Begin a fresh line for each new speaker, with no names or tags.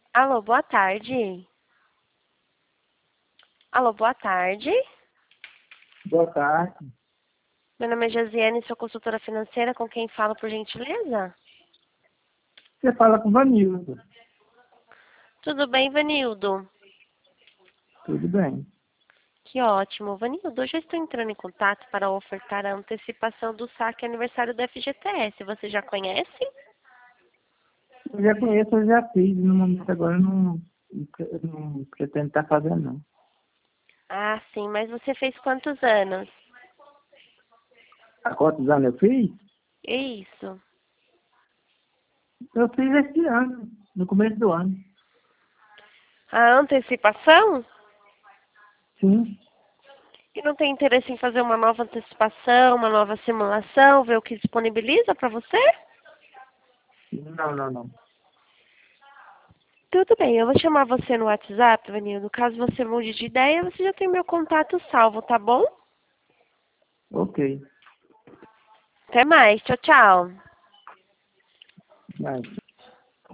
Alô, boa tarde. Alô, boa tarde.
Boa tarde.
Meu nome é Josiane, sou consultora financeira. Com quem falo, por gentileza?
Você fala com o Vanildo.
Tudo bem, Vanildo?
Tudo bem.
Que ótimo. Vanildo, hoje eu estou entrando em contato para ofertar a antecipação do saque aniversário do FGTS. Você já conhece?
Eu já conheço, eu já fiz. No momento agora eu não pretendo estar fazendo, não.
Ah, sim, mas você fez quantos anos?
Há quantos anos eu fiz?
Isso.
Eu fiz esse ano, no começo do ano.
A antecipação?
Sim.
E não tem interesse em fazer uma nova antecipação, uma nova simulação, ver o que disponibiliza para você?
Não, não, não.
Tudo bem, eu vou chamar você no WhatsApp, Vanildo. Caso você mude de ideia, você já tem meu contato salvo, tá bom?
Ok.
Até mais, tchau, tchau.
Mas,